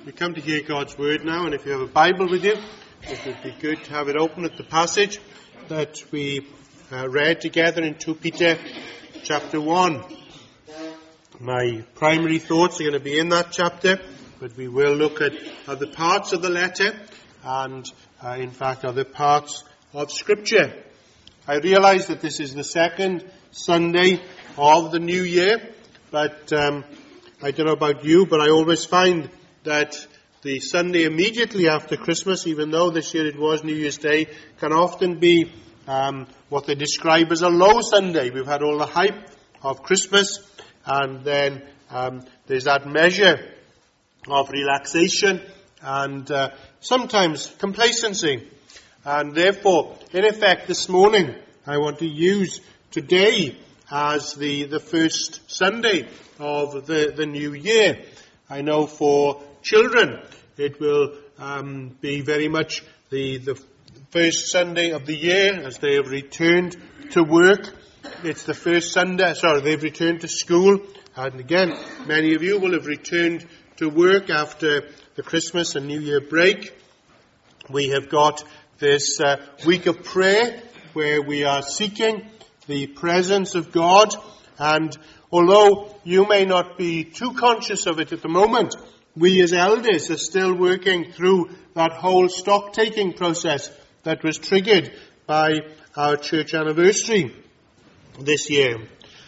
We come to hear God's word now, and if you have a Bible with you, it would be good to have it open at the passage that we read together in 2 Peter chapter 1. My primary thoughts are going to be in that chapter, but we will look at other parts of the letter and, in fact, other parts of Scripture. I realise that this is the second Sunday of the new year, but I don't know about you, but I always find that the Sunday immediately after Christmas, even though this year it was New Year's Day, can often be what they describe as a low Sunday. We've had all the hype of Christmas, and then there's that measure of relaxation and sometimes complacency. And therefore, in effect, this morning, I want to use today as the first Sunday of the new year. I know for children, it will be very much the first Sunday of the year as they have returned to work. It's the first Sunday, they've returned to school. And again, many of you will have returned to work after the Christmas and New Year break. We have got this week of prayer where we are seeking the presence of God. And although you may not be too conscious of it at the moment, we as elders are still working through that whole stock-taking process that was triggered by our church anniversary this year.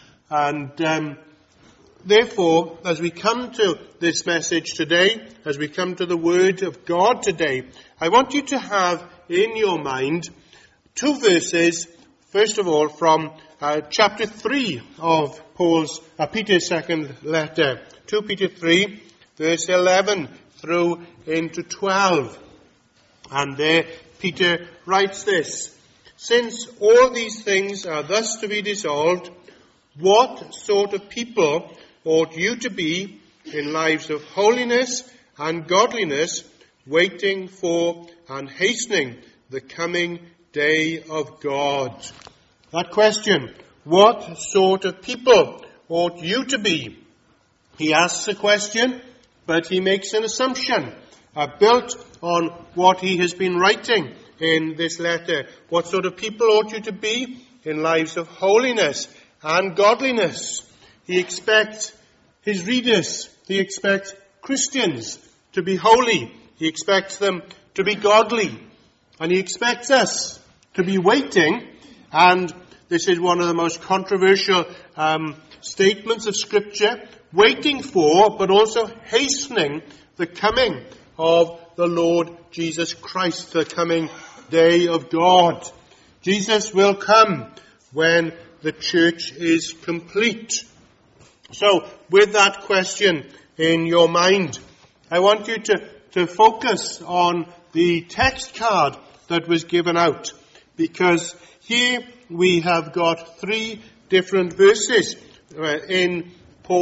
And therefore, as we come to this message today, as we come to the Word of God today, I want you to have in your mind two verses, first of all, from chapter 3 of Peter's second letter, 2 Peter 3, verse 11 through into 12. And there Peter writes this: "Since all these things are thus to be dissolved, what sort of people ought you to be in lives of holiness and godliness, waiting for and hastening the coming day of God?" That question, what sort of people ought you to be? He asks a question, but he makes an assumption built on what he has been writing in this letter. What sort of people ought you to be in lives of holiness and godliness? He expects his readers, he expects Christians to be holy. He expects them to be godly. And he expects us to be waiting, and this is one of the most controversial statements of Scripture, waiting for, but also hastening the coming of the Lord Jesus Christ, the coming day of God. Jesus will come when the church is complete. So, with that question in your mind, I want you to focus on the text card that was given out, because here we have got three different verses in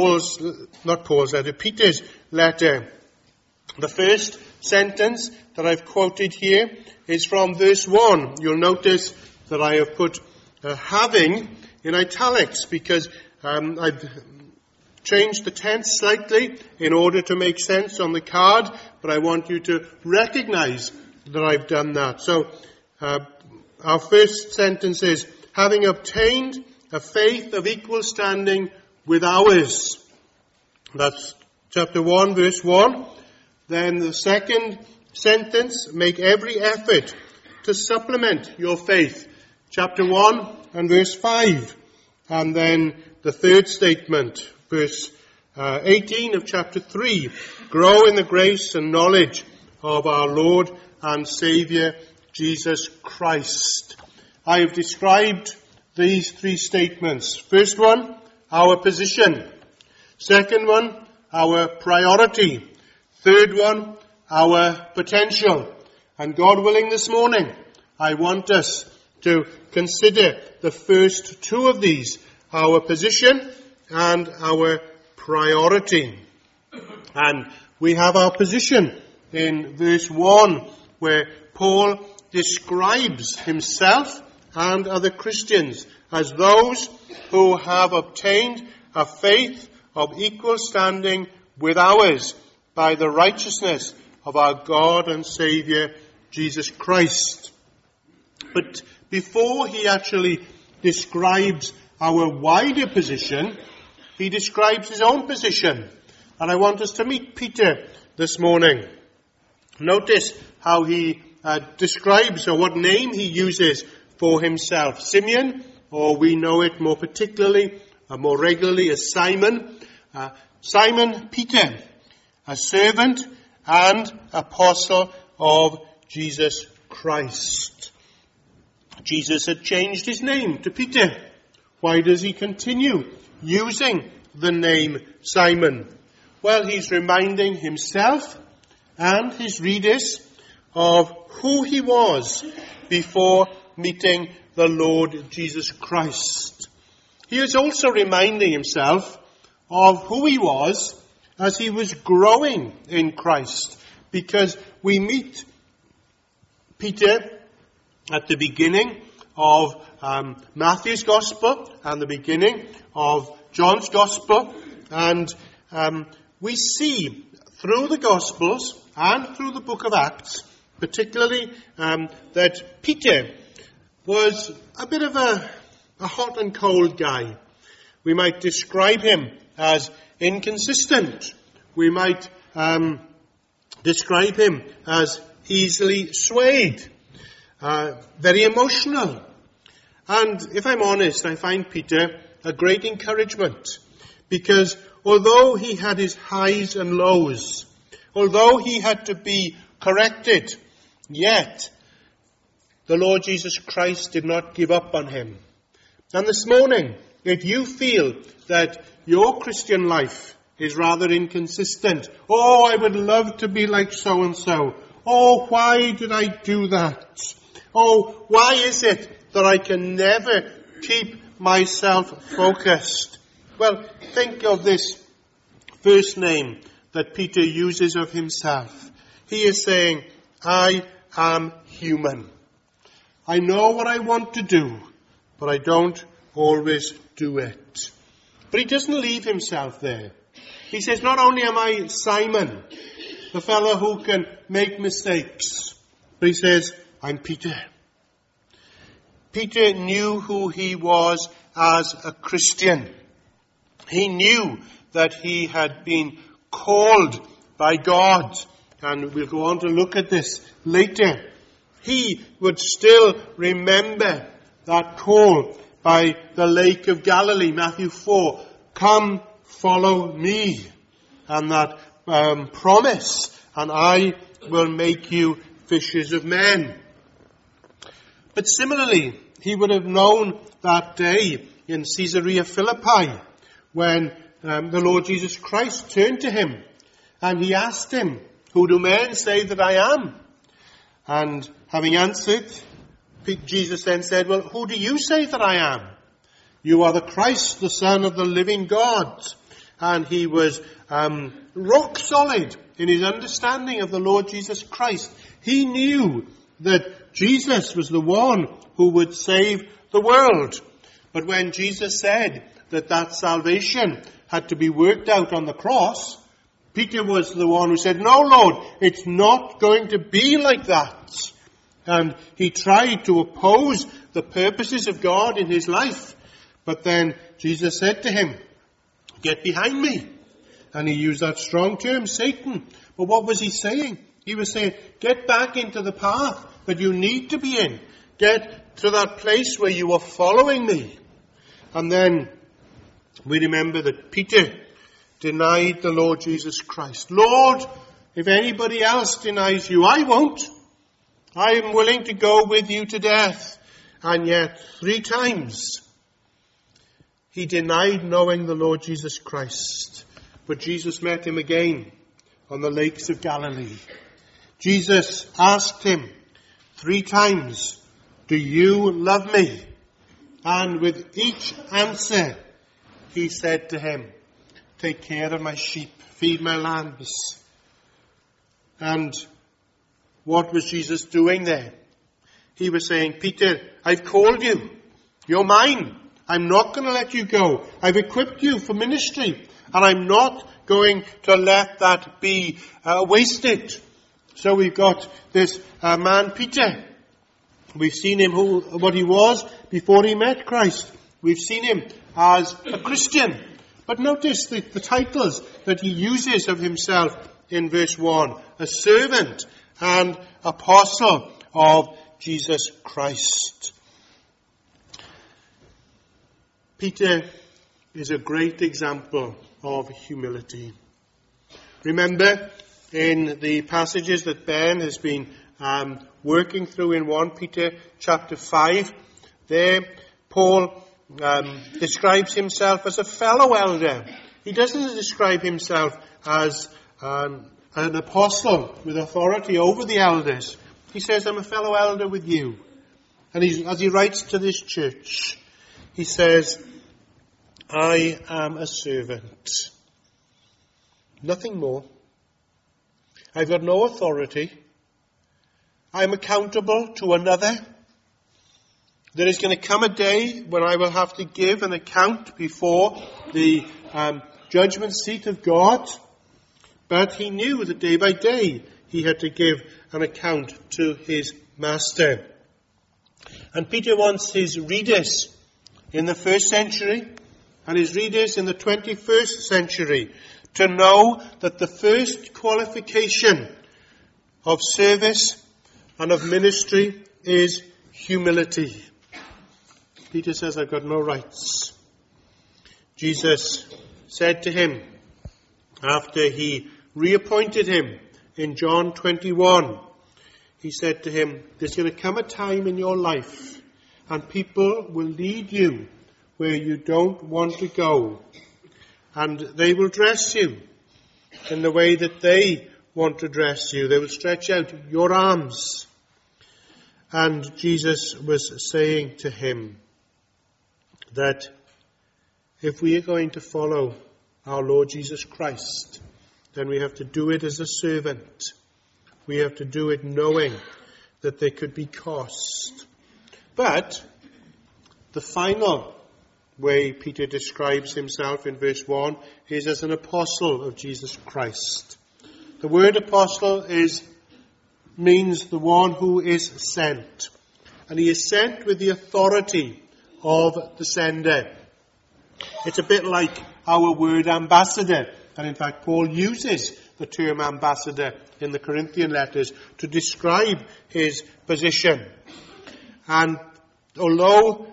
Peter's letter. The first sentence that I've quoted here is from verse 1. You'll notice that I have put having in italics because I've changed the tense slightly in order to make sense on the card, but I want you to recognize that I've done that. So, our first sentence is, having obtained a faith of equal standing with ours. That's chapter 1, verse 1. Then the second sentence, make every effort to supplement your faith. Chapter 1 and verse 5. And then the third statement, verse 18 of chapter 3. Grow in the grace and knowledge of our Lord and Saviour, Jesus Christ. I have described these three statements. First one, our position. Second one, our priority. Third one, our potential. And God willing, this morning, I want us to consider the first two of these, our position and our priority. And we have our position in verse 1, where Paul describes himself and other Christians as those who have obtained a faith of equal standing with ours, by the righteousness of our God and Saviour, Jesus Christ. But before he actually describes our wider position, he describes his own position. And I want us to meet Peter this morning. Notice how he describes, or what name he uses for himself. Simeon, or we know it more particularly, more regularly as Simon. Simon Peter, a servant and apostle of Jesus Christ. Jesus had changed his name to Peter. Why does he continue using the name Simon? Well, he's reminding himself and his readers of who he was before meeting the Lord Jesus Christ. He is also reminding himself of who he was as he was growing in Christ, because we meet Peter at the beginning of Matthew's Gospel and the beginning of John's Gospel, and we see through the Gospels and through the book of Acts, particularly that Peter was a bit of a hot and cold guy. We might describe him as inconsistent. We might describe him as easily swayed, very emotional. And if I'm honest, I find Peter a great encouragement, because although he had his highs and lows, although he had to be corrected, yet the Lord Jesus Christ did not give up on him. And this morning, if you feel that your Christian life is rather inconsistent, oh, I would love to be like so-and-so. Oh, why did I do that? Oh, why is it that I can never keep myself focused? Well, think of this first name that Peter uses of himself. He is saying, I am human. I know what I want to do, but I don't always do it. But he doesn't leave himself there. He says, not only am I Simon, the fellow who can make mistakes, but he says, I'm Peter. Peter knew who he was as a Christian. He knew that he had been called by God. And we'll go on to look at this later. He would still remember that call by the Lake of Galilee, Matthew 4. Come, follow me. And that promise, and I will make you fishers of men. But similarly, he would have known that day in Caesarea Philippi when the Lord Jesus Christ turned to him and he asked him, who do men say that I am? And having answered, Jesus then said, well, who do you say that I am? You are the Christ, the Son of the living God. And he was rock solid in his understanding of the Lord Jesus Christ. He knew that Jesus was the one who would save the world. But when Jesus said that salvation had to be worked out on the cross, Peter was the one who said, no, Lord, it's not going to be like that. And he tried to oppose the purposes of God in his life. But then Jesus said to him, get behind me. And he used that strong term, Satan. But what was he saying? He was saying, get back into the path that you need to be in. Get to that place where you are following me. And then we remember that Peter denied the Lord Jesus Christ. Lord, if anybody else denies you, I won't. I am willing to go with you to death. And yet 3 times he denied knowing the Lord Jesus Christ. But Jesus met him again on the lakes of Galilee. Jesus asked him 3 times, do you love me? And with each answer, he said to him, take care of my sheep, feed my lambs. And what was Jesus doing there? He was saying, Peter, I've called you. You're mine. I'm not going to let you go. I've equipped you for ministry. And I'm not going to let that be wasted. So we've got this man Peter. We've seen him what he was before he met Christ. We've seen him as a Christian. But notice the titles that he uses of himself in verse 1. A servant and apostle of Jesus Christ. Peter is a great example of humility. Remember, in the passages that Ben has been working through in 1 Peter chapter 5, there Paul describes himself as a fellow elder. He doesn't describe himself as an apostle with authority over the elders. He says, I'm a fellow elder with you. And as he writes to this church, he says, I am a servant. Nothing more. I've got no authority. I'm accountable to another. There is going to come a day when I will have to give an account before the judgment seat of God. But he knew that day by day he had to give an account to his master. And Peter wants his readers in the first century and his readers in the 21st century to know that the first qualification of service and of ministry is humility. Peter says, I've got no rights. Jesus said to him, after he reappointed him in John 21, he said to him, there's going to come a time in your life and people will lead you where you don't want to go. And they will dress you in the way that they want to dress you. They will stretch out your arms. And Jesus was saying to him that if we are going to follow our Lord Jesus Christ, then we have to do it as a servant. We have to do it knowing that there could be cost. But the final way Peter describes himself in verse 1 is as an apostle of Jesus Christ. The word apostle means the one who is sent. And he is sent with the authority of the sender. It's a bit like our word ambassador. And in fact, Paul uses the term ambassador in the Corinthian letters to describe his position. And although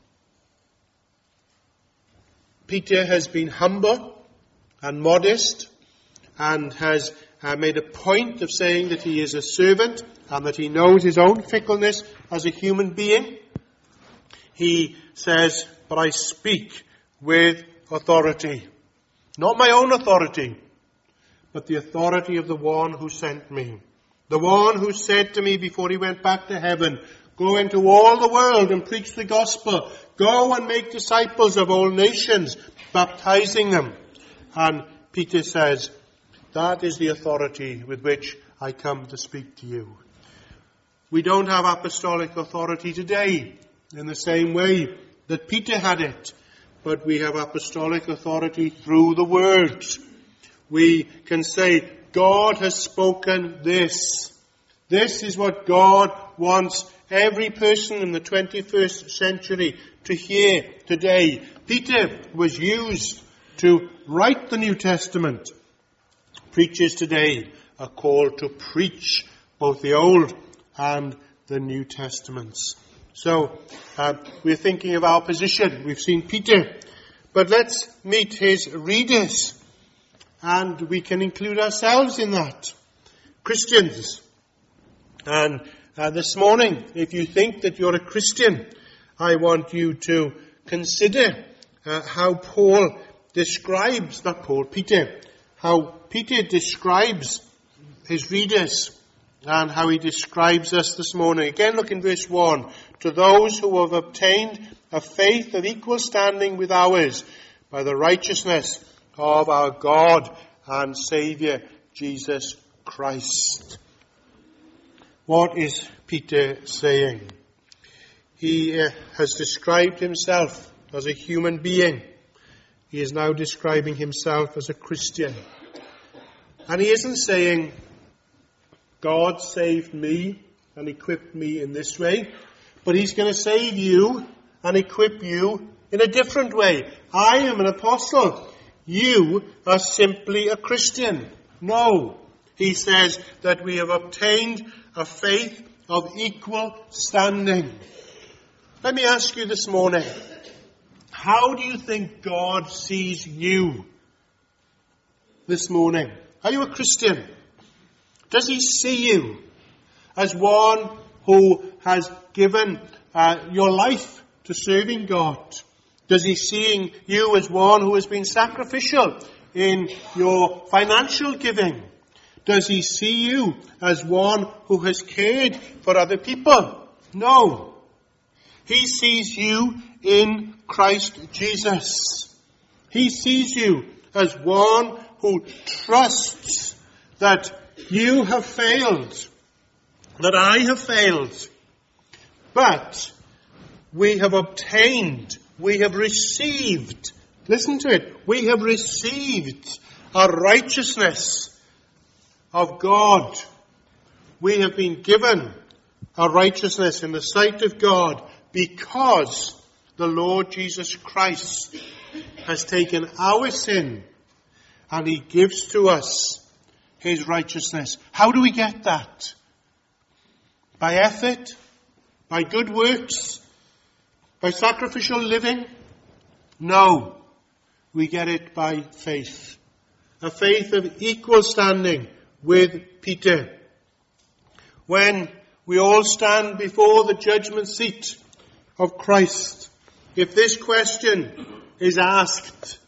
Peter has been humble and modest and has made a point of saying that he is a servant and that he knows his own fickleness as a human being, he says, but I speak with authority. Not my own authority, but the authority of the one who sent me. The one who said to me before he went back to heaven, go into all the world and preach the gospel. Go and make disciples of all nations, baptizing them. And Peter says, that is the authority with which I come to speak to you. We don't have apostolic authority today in the same way that Peter had it. But we have apostolic authority through the word. We can say, God has spoken this. This is what God wants every person in the 21st century to hear today. Peter was used to write the New Testament. Preachers today are called to preach both the Old and the New Testaments. So, we're thinking of our position. We've seen Peter. But let's meet his readers. And we can include ourselves in that. Christians. And this morning, if you think that you're a Christian, I want you to consider how Peter describes his readers and how he describes us this morning. Again, look in verse 1. To those who have obtained a faith of equal standing with ours by the righteousness of our God and Saviour, Jesus Christ. What is Peter saying? He has described himself as a human being. he is now describing himself as a Christian. And he isn't saying, God saved me and equipped me in this way, but he's going to save you and equip you in a different way. I am an apostle. You are simply a Christian. No. He says that we have obtained a faith of equal standing. Let me ask you this morning, how do you think God sees you this morning? Are you a Christian? Does he see you as one who has given your life to serving God? Does he see you as one who has been sacrificial in your financial giving? Does he see you as one who has cared for other people? No. He sees you in Christ Jesus. He sees you as one who trusts that you have failed, that I have failed, but we have obtained, we have received, listen to it, we have received a righteousness of God. We have been given a righteousness in the sight of God because the Lord Jesus Christ has taken our sin and he gives to us his righteousness. How do we get that? By effort? By good works? By sacrificial living? No. We get it by faith. A faith of equal standing with Peter. When we all stand before the judgment seat of Christ, if this question is asked,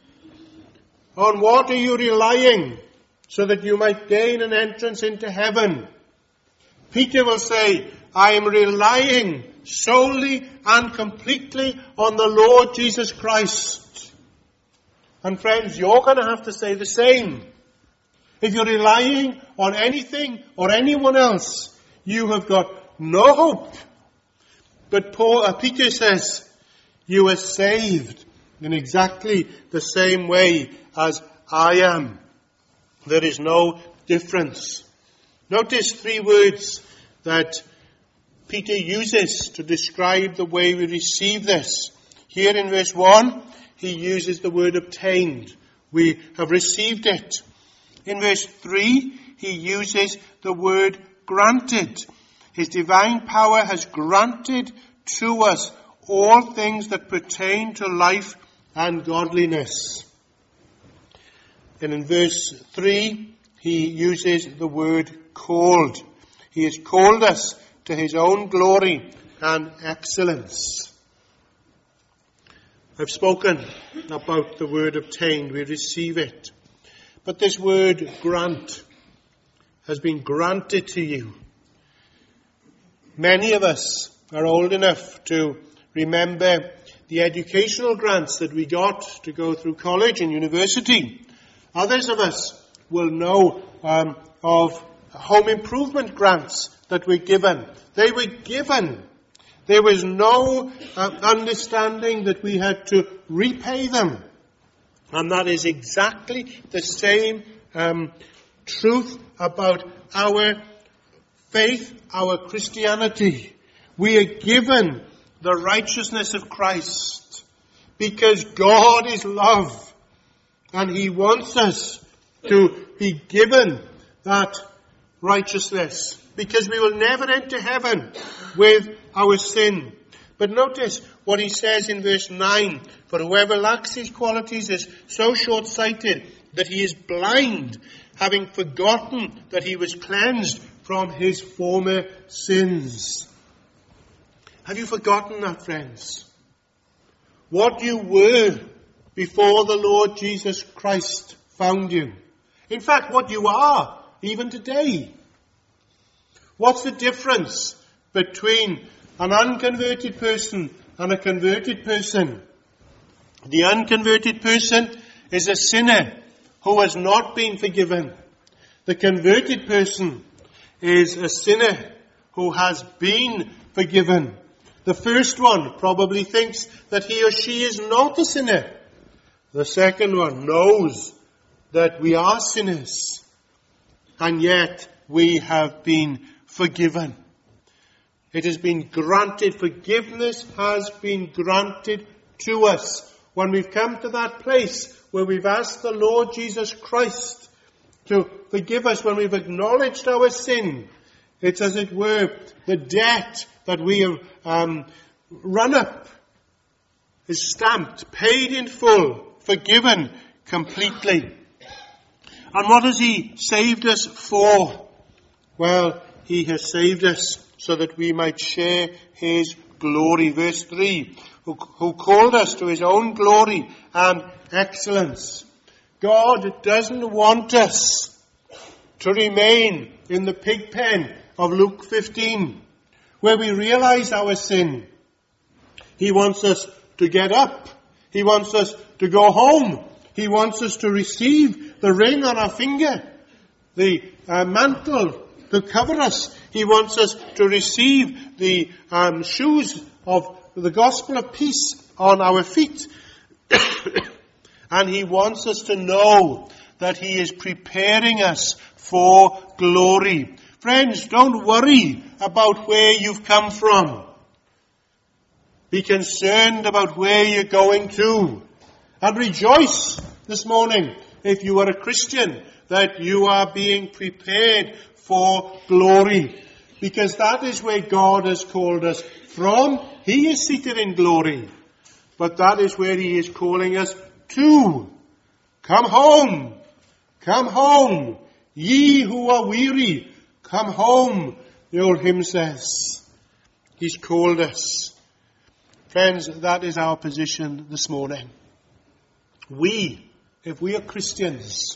on what are you relying so that you might gain an entrance into heaven? Peter will say, I am relying solely and completely on the Lord Jesus Christ. And friends, you're going to have to say the same. If you're relying on anything or anyone else, you have got no hope. But Peter says, you are saved in exactly the same way as I am. There is no difference. Notice 3 words that Peter uses to describe the way we receive this. Here in verse 1, he uses the word obtained. We have received it. In verse 3, he uses the word granted. His divine power has granted to us all things that pertain to life and godliness. And in verse 3, he uses the word called. He has called us to his own glory and excellence. I've spoken about the word obtained. We receive it. But this word grant has been granted to you. Many of us are old enough to remember the educational grants that we got to go through college and university. Others of us will know of home improvement grants that were given. They were given. There was no understanding that we had to repay them. And that is exactly the same truth about our faith, our Christianity. We are given the righteousness of Christ because God is love. And he wants us to be given that righteousness because we will never enter heaven with our sin. But notice what he says in verse 9. For whoever lacks these qualities is so short-sighted that he is blind, having forgotten that he was cleansed from his former sins. Have you forgotten that, friends? What you were before the Lord Jesus Christ found you. In fact, what you are, even today. What's the difference between an unconverted person and a converted person? The unconverted person is a sinner who has not been forgiven. The converted person is a sinner who has been forgiven. The first one probably thinks that he or she is not a sinner. The second one knows that we are sinners, and yet we have been forgiven. It has been granted. Forgiveness has been granted to us. When we've come to that place where we've asked the Lord Jesus Christ to forgive us, when we've acknowledged our sin, it's as it were the debt that we have run up is stamped, paid in full, forgiven completely. And what has He saved us for? Well, He has saved us so that we might share His glory. Verse 3, who called us to His own glory and excellence. God doesn't want us to remain in the pig pen of Luke 15, where we realize our sin. He wants us to get up. He wants us to go home. He wants us to receive the ring on our finger, the mantle to cover us. He wants us to receive the shoes of the gospel of peace on our feet. And He wants us to know that He is preparing us for glory. Friends, don't worry about where you've come from. Be concerned about where you're going to. And rejoice this morning, if you are a Christian, that you are being prepared for glory. Because that is where God has called us from. He is seated in glory. But that is where He is calling us to. Come home. Come home. Ye who are weary, come home, the old hymn says. He's called us. Friends, that is our position this morning. We, if we are Christians,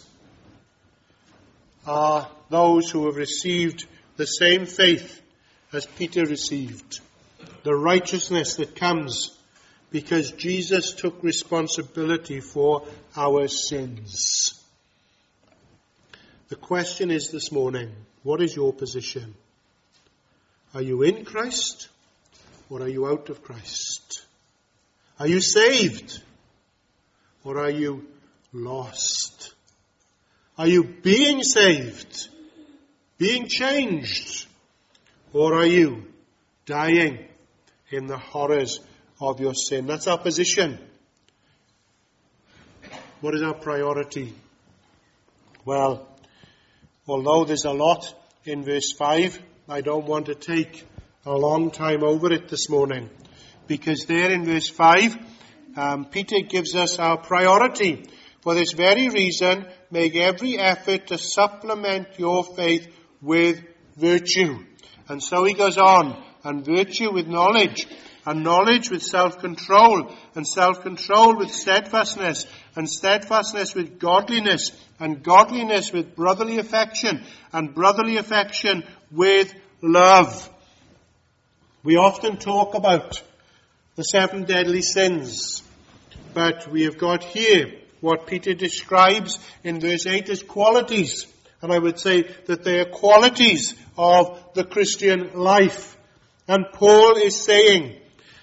are those who have received the same faith as Peter received. The righteousness that comes because Jesus took responsibility for our sins. The question is this morning, what is your position? Are you in Christ or are you out of Christ? Are you saved or are you lost? Are you being saved, being changed, or are you dying in the horrors of your sin? That's our position. What is our priority? Well, although there's a lot in verse 5, I don't want to take a long time over it this morning. Because there in verse 5, Peter gives us our priority. For this very reason, make every effort to supplement your faith with virtue. And so he goes on, and virtue with knowledge, and knowledge with self-control, and self-control with steadfastness, and steadfastness with godliness, and godliness with brotherly affection, and brotherly affection with love. We often talk about the 7 deadly sins, but we have got here what Peter describes in verse 8 as qualities. And I would say that they are qualities of the Christian life. And Paul is saying,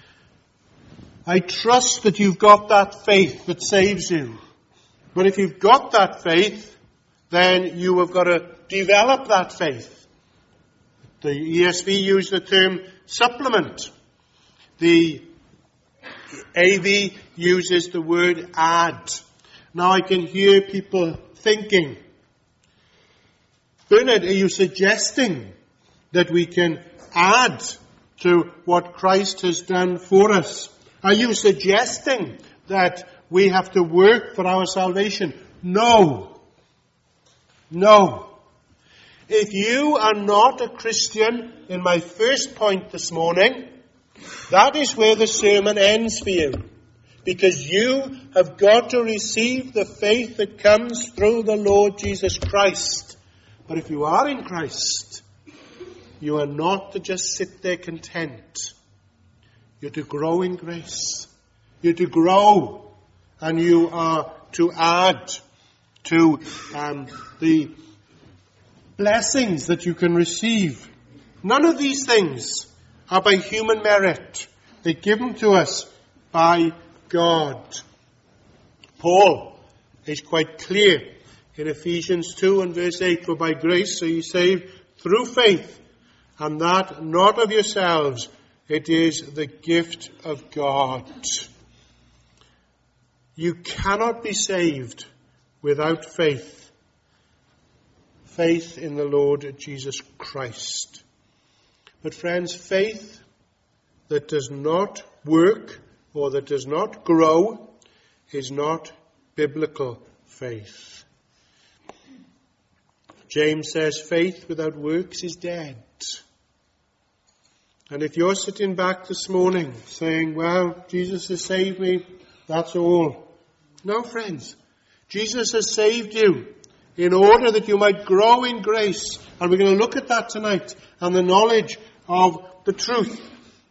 I trust that you've got that faith that saves you. But if you've got that faith, then you have got to develop that faith. The ESV used the term supplement. The AV uses the word add. Now I can hear people thinking, Bernard, are you suggesting that we can add to what Christ has done for us? Are you suggesting that we have to work for our salvation? No. No. If you are not a Christian, in my first point this morning, that is where the sermon ends for you. Because you have got to receive the faith that comes through the Lord Jesus Christ. But if you are in Christ, you are not to just sit there content. You're to grow in grace. You're to grow. And you are to add to the blessings that you can receive. None of these things are by human merit. They're given to us by God. Paul is quite clear in Ephesians 2 and verse 8, for by grace are you saved through faith, and that not of yourselves, it is the gift of God. You cannot be saved without faith. Faith in the Lord Jesus Christ. But friends, faith that does not work or that does not grow is not biblical faith. James says faith without works is dead. And if you're sitting back this morning saying, well, Jesus has saved me, that's all. No, friends. Jesus has saved you in order that you might grow in grace. And we're going to look at that tonight and the knowledge of the truth.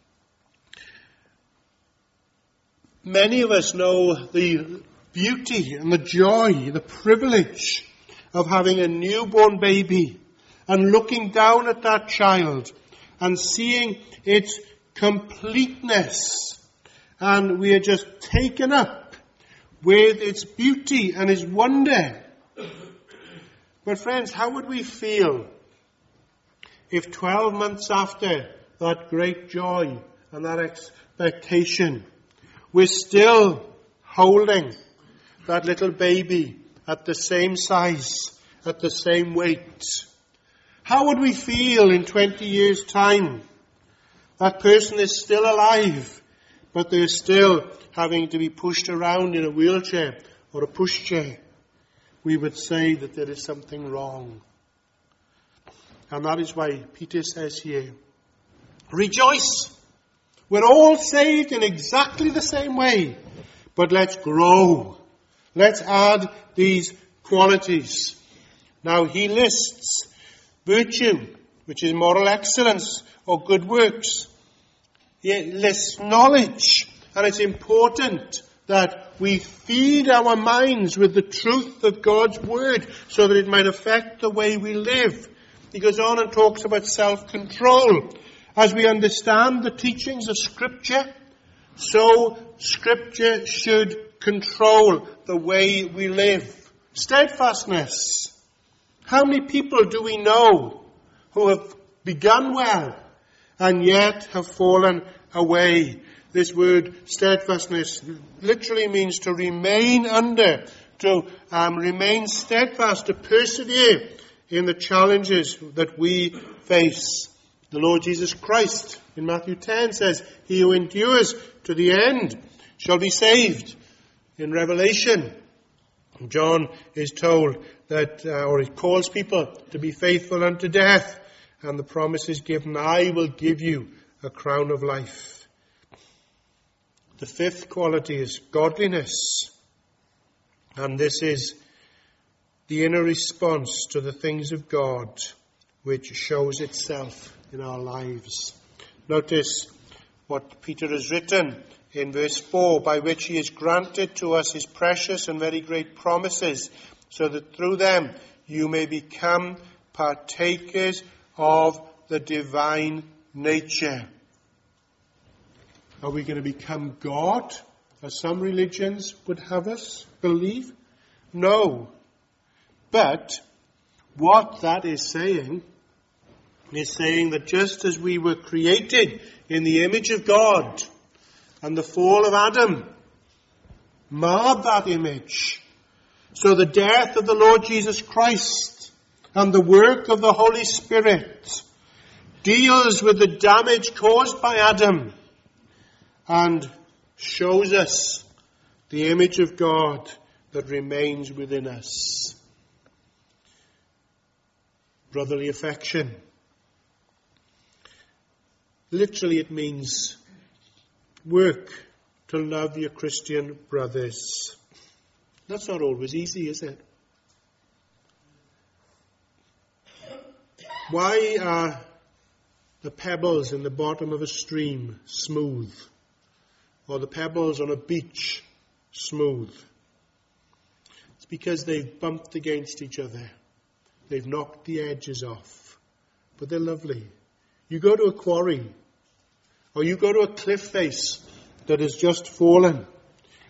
Many of us know the beauty and the joy, the privilege of having a newborn baby and looking down at that child and seeing its completeness. And we are just taken up with its beauty and its wonder. But friends, how would we feel if 12 months after that great joy and that expectation, we're still holding that little baby at the same size, at the same weight? How would we feel in 20 years' time? That person is still alive, but they're still having to be pushed around in a wheelchair or a pushchair. We would say that there is something wrong. And that is why Peter says here, rejoice! We're all saved in exactly the same way, but let's grow. Let's add these qualities. Now he lists virtue, which is moral excellence or good works. He lists knowledge, and it's important that we feed our minds with the truth of God's word so that it might affect the way we live. He goes on and talks about self-control. As we understand the teachings of Scripture, so Scripture should control the way we live. Steadfastness. How many people do we know who have begun well and yet have fallen away? This word steadfastness literally means to remain under, to remain steadfast, to persevere in the challenges that we face. The Lord Jesus Christ in Matthew 10 says, he who endures to the end shall be saved. In Revelation, John is told that, or he calls people to be faithful unto death. And the promise is given, I will give you a crown of life. The fifth quality is godliness. And this is the inner response to the things of God, which shows itself in our lives. Notice what Peter has written in verse 4, by which he has granted to us his precious and very great promises, so that through them you may become partakers of the divine nature. Are we going to become God, as some religions would have us believe? No. But what that is saying that just as we were created in the image of God, and the fall of Adam marred that image, so the death of the Lord Jesus Christ and the work of the Holy Spirit deals with the damage caused by Adam and shows us the image of God that remains within us. Brotherly affection. Literally it means work to love your Christian brothers. That's not always easy, is it? Why are the pebbles in the bottom of a stream smooth? Or the pebbles on a beach smooth? It's because they've bumped against each other. They've knocked the edges off. But they're lovely. You go to a quarry, or you go to a cliff face that has just fallen,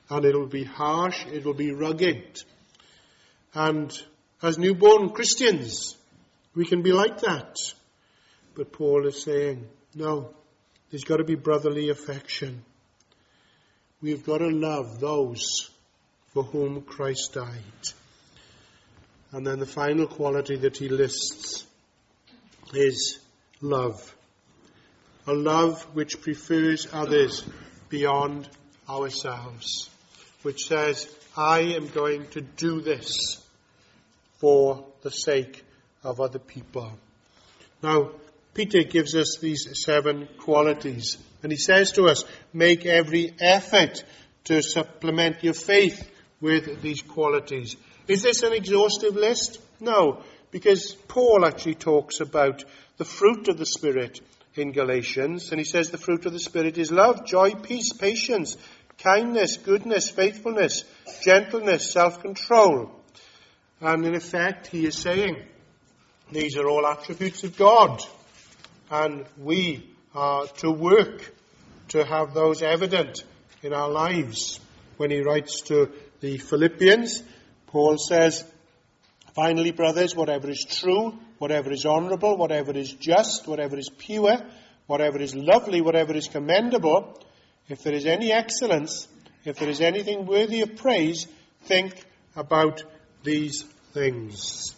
and it will be harsh, it will be rugged. And as newborn Christians, we can be like that. But Paul is saying, no, there's got to be brotherly affection. We've got to love those for whom Christ died. And then the final quality that he lists is love. A love which prefers others beyond ourselves. Which says, I am going to do this for the sake of other people. Now, Peter gives us these 7 qualities. And he says to us, make every effort to supplement your faith with these qualities. Is this an exhaustive list? No, because Paul actually talks about the fruit of the Spirit in Galatians. And he says the fruit of the Spirit is love, joy, peace, patience, kindness, goodness, faithfulness, gentleness, self-control. And in effect, he is saying, these are all attributes of God. And we are to work to have those evident in our lives. When he writes to the Philippians, Paul says, finally, brothers, whatever is true, whatever is honourable, whatever is just, whatever is pure, whatever is lovely, whatever is commendable, if there is any excellence, if there is anything worthy of praise, think about these things.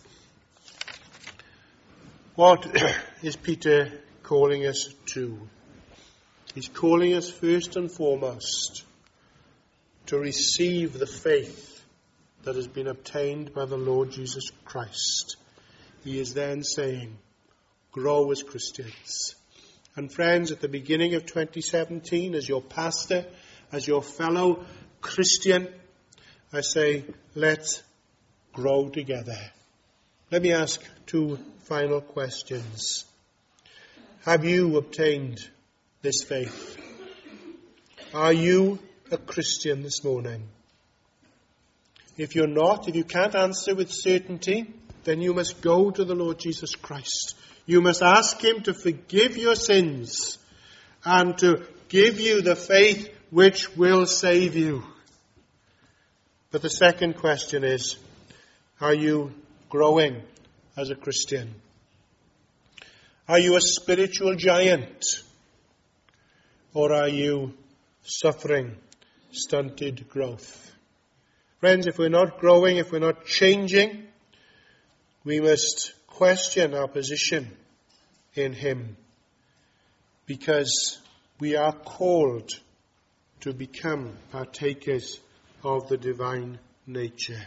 What is Peter calling us to? He's calling us first and foremost to receive the faith that has been obtained by the Lord Jesus Christ. He is then saying, grow as Christians. And friends, at the beginning of 2017, as your pastor, as your fellow Christian, I say, let's grow together. Let me ask 2 final questions. Have you obtained this faith? Are you a Christian this morning? If you're not, if you can't answer with certainty, then you must go to the Lord Jesus Christ. You must ask him to forgive your sins and to give you the faith which will save you. But the second question is, are you growing as a Christian? Are you a spiritual giant? Or are you suffering stunted growth? Friends, if we're not growing, if we're not changing, we must question our position in him, because we are called to become partakers of the divine nature.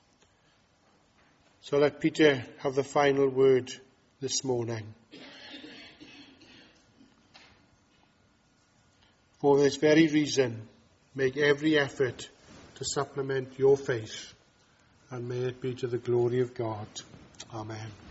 So let Peter have the final word this morning. For this very reason, make every effort to supplement your faith, and may it be to the glory of God. Amen.